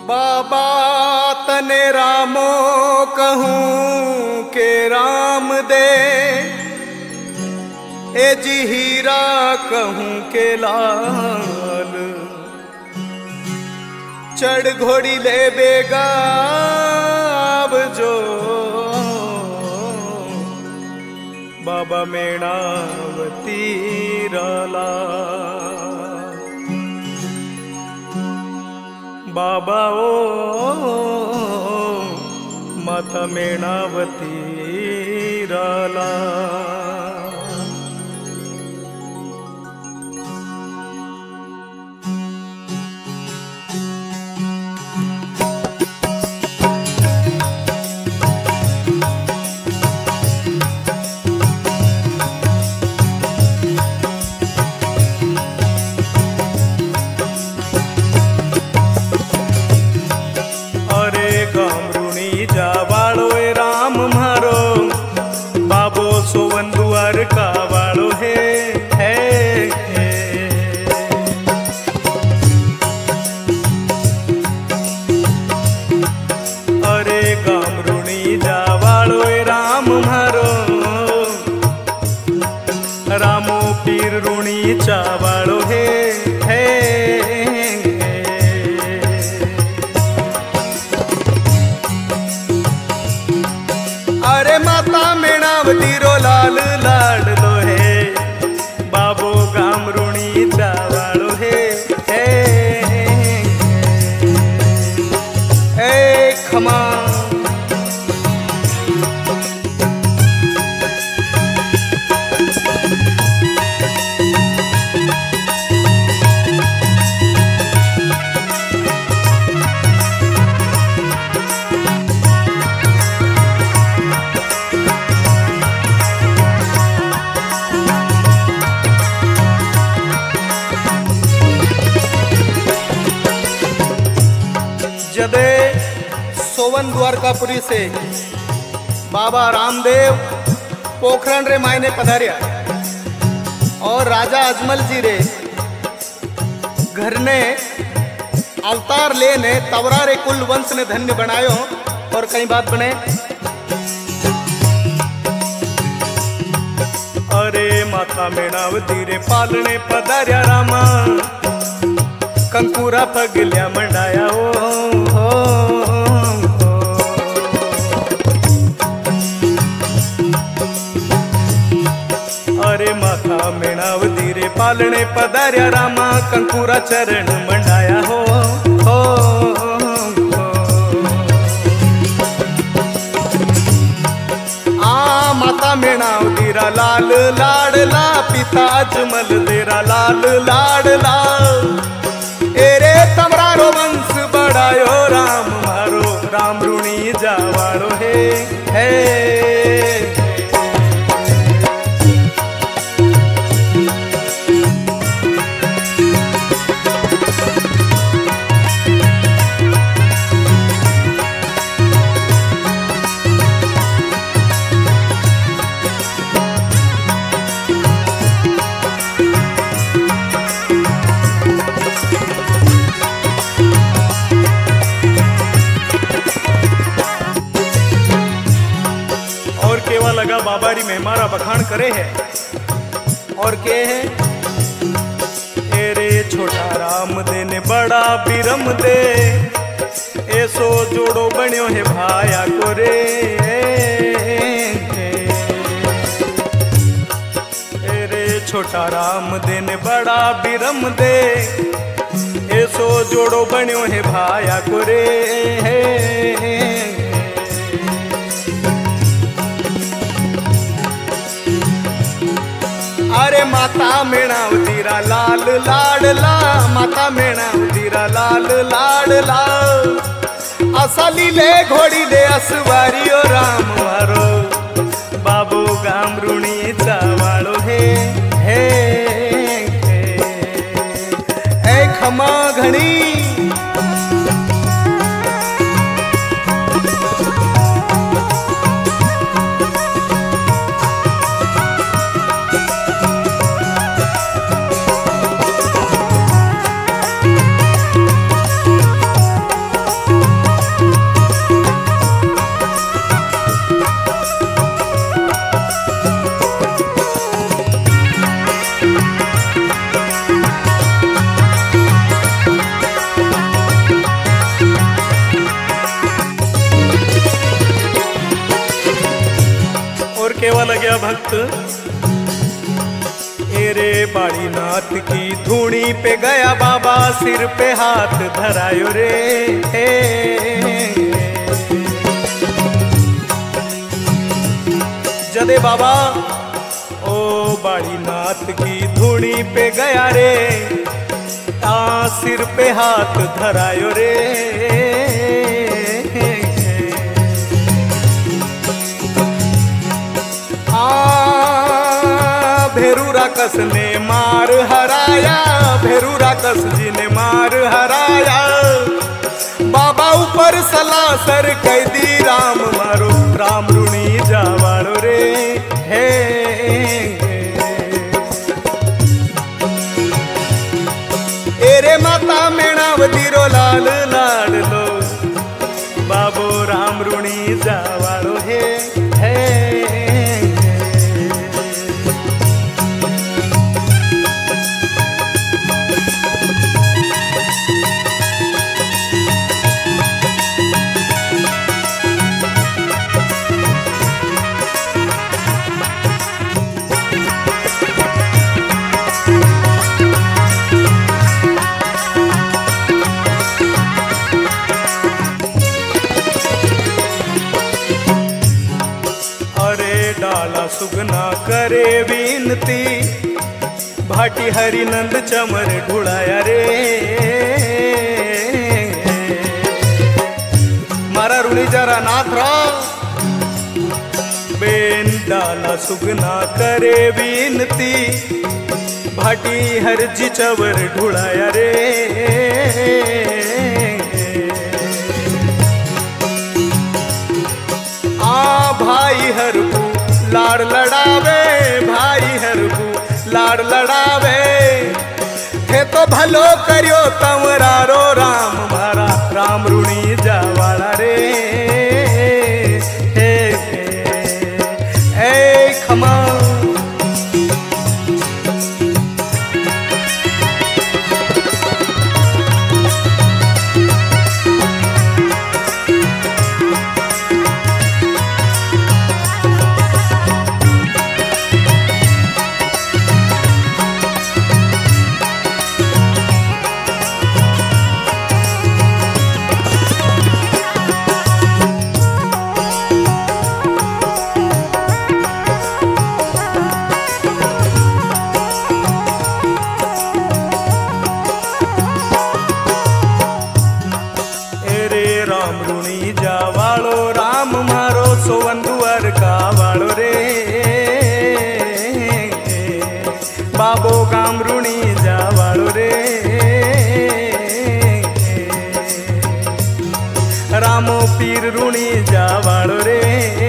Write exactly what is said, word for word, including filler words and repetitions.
बाबा तने रामो कहूँ के राम दे, ए जी हीरा कहूँ के लाल, चढ़ घोड़ी ले बेगा अब जो बाबा मेणावती राला। बाबा ओ माता मेणावती राला। जावाड़ो ए राम मारो बाबो सोवन दुआर का वाड़ो है, है, है। अरे गामरुणी जावाड़ो ए राम मारो रामो पीर रुणी चावाड़ो है, है। अरे माता मेणावती रो लाल लाड लो है, बाबो गामरुणी चावाड़ो है, है, ए खमा। जदे सोवन द्वारकापुरी से बाबा रामदेव पोखरण रे मायने पधारिया और राजा अजमल जी रे घर ने अवतार लेने तवरा रे कुल वंश ने धन्य बनायो। और कई बात बने अरे माता मेणावती रे पालने पधारिया रामा, कंकूरा पगलिया मंडाया ओ हो, हो। अरे माता मेणावती रे पालने पधारिया रामा, कंकूरा चरण मंडाया हो, हो, हो। आ माता मेणावती रा लाल लाडला, पिता अजमल तेरा लाल लाडला। एरे तमरारो वंश बढ़ायो राम मारो, राम रुणी जावाड़ो है, है। लगा बाबारी में हमारा बखान करे है और के है। एरे छोटा राम दे ने बड़ा बिरम दे, ऐसो जोड़ो बन्यो है भाया को रे। एरे छोटा राम दे ने बड़ा बिरम दे, ऐसो जोड़ो बन्यो है भाया को रे। अरे माता मेणावती रा लाल लाडला, माता मेणावती रा लाल लाडला। असली ले घोड़ी ले असवारी ओ राम मारो, बाबू गामरुणी चावाड़ो है, है, है। ए खमा घणी भक्त एरे बाड़ी नाथ की धूनी पे गया बाबा, सिर पे हाथ धरायो रे। जदे बाबा ओ बाड़ी नाथ की धूनी पे गया रे, ता सिर पे हाथ धरायो रे। भेरू राकस ने मार हराया, भेरू राकस जी ने मार हराया, बाबा ऊपर सलासर कैदी राम मारो, राम रुणी जावाड़ो रे। हे एरे माता मेणावतीरो लाल लाडलो, बाबो राम रुणी जावाड़ो हे। हे डाला सुगना करे विनती, भाटी हरिनंद चमर ढुड़ाया रे। मारा रुणी जरा नाथ रा बेन, डाला सुगना करे विनती, भाटी हरजी चवर ढुड़ाया रे। आ भाई हरबू लाड़ लड़ावे, भाई हरबू लाड़ लड़ावे, थे तो भलो करियो तमरारो राम मारा, राम रुणी जावाड़ा रे। हे हे खमा जावाड़ो राम मारो, सोवन दुआर का वाड़ो रे। बाबो गाम रुणी जावाड़ो रे। रामो पीर रुणी जावाड़ो रे।